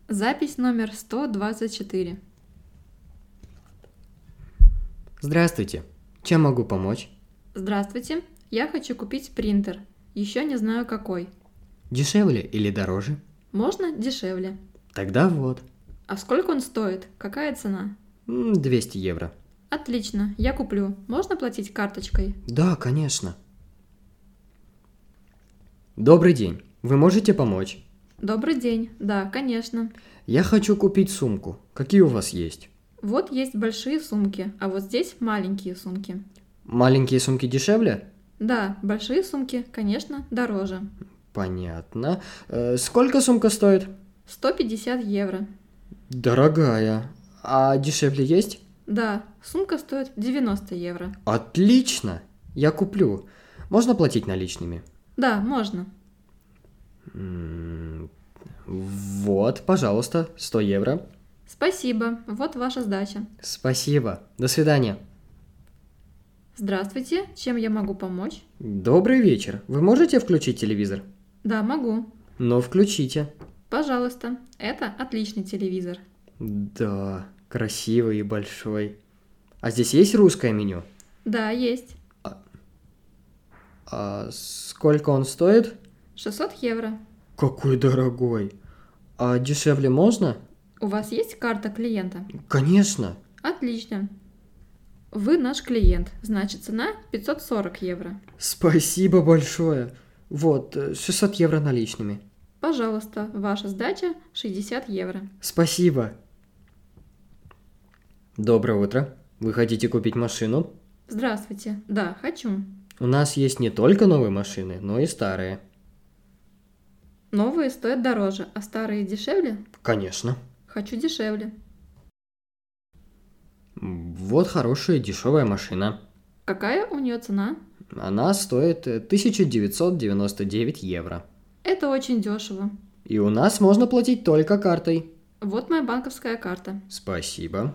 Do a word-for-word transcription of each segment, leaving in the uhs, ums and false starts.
Запись номер сто двадцать четыре. Здравствуйте. Чем могу помочь? Здравствуйте. Я хочу купить принтер. Еще не знаю какой. Дешевле или дороже? Можно дешевле. Тогда вот. А сколько он стоит? Какая цена? М, двести евро. Отлично, я куплю. Можно платить карточкой? Да, конечно. Добрый день. Вы можете помочь? Добрый день. Да, конечно. Я хочу купить сумку. Какие у вас есть? Вот есть большие сумки, а вот здесь маленькие сумки. Маленькие сумки дешевле? Да, большие сумки, конечно, дороже. Понятно. Э, сколько сумка стоит? сто пятьдесят евро. Дорогая. А дешевле есть? Да, сумка стоит девяносто евро. Отлично. Я куплю. Можно платить наличными? Да, можно. М, Вот, пожалуйста, сто евро. Спасибо, вот ваша сдача. Спасибо. До свидания. Здравствуйте, чем я могу помочь? Добрый вечер. Вы можете включить телевизор? Да, могу. Ну, включите. Пожалуйста, это отличный телевизор. Да, красивый и большой. А здесь есть русское меню? Да, есть. А сколько он стоит? шестьсот евро. Какой дорогой. А дешевле можно? У вас есть карта клиента? Конечно. Отлично. Вы наш клиент, значит цена пятьсот сорок евро. Спасибо большое. Вот, э, шестьсот евро наличными. Пожалуйста, ваша сдача шестьдесят евро. Спасибо. Доброе утро. Вы хотите купить машину? Здравствуйте. Да, хочу. У нас есть не только новые машины, но и старые. Новые стоят дороже, а старые дешевле? Конечно. Хочу дешевле. Вот хорошая дешевая машина. Какая у нее цена? Она стоит э, тысяча девятьсот девяносто девять евро. Это очень дешево. И у нас можно платить только картой. Вот моя банковская карта. Спасибо.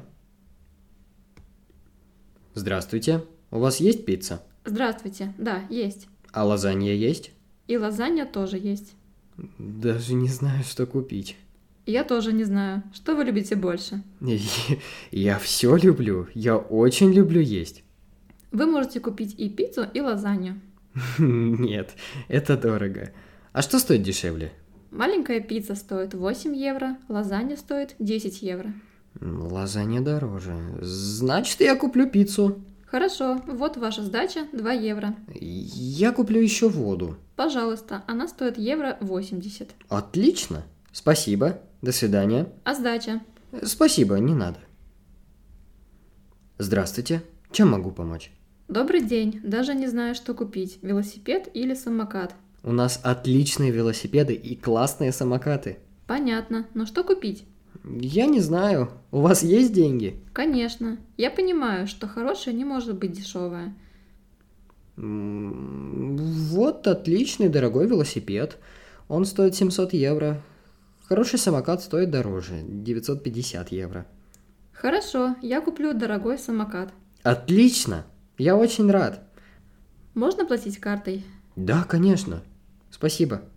Здравствуйте. У вас есть пицца? Здравствуйте. Да, есть. А лазанья есть? И лазанья тоже есть. Даже не знаю, что купить. Я тоже не знаю, что вы любите больше. Я все люблю. Я очень люблю есть. Вы можете купить и пиццу, и лазанью. Нет, это дорого. А что стоит дешевле? Маленькая пицца стоит восемь евро, лазанья стоит десять евро. Лазанья дороже. Значит, я куплю пиццу. Хорошо, вот ваша сдача два евро. Я куплю еще воду. Пожалуйста, она стоит евро восемьдесят. Отлично. Спасибо. До свидания. А сдача? Спасибо, не надо. Здравствуйте. Чем могу помочь? Добрый день. Даже не знаю, что купить. Велосипед или самокат? У нас отличные велосипеды и классные самокаты. Понятно. Но что купить? Я не знаю. У вас есть деньги? Конечно. Я понимаю, что хорошее не может быть дешевое. М, Вот отличный дорогой велосипед. Он стоит семьсот евро. Хороший самокат стоит дороже, девятьсот пятьдесят евро. Хорошо, я куплю дорогой самокат. Отлично! Я очень рад. Можно платить картой? Да, конечно. Спасибо.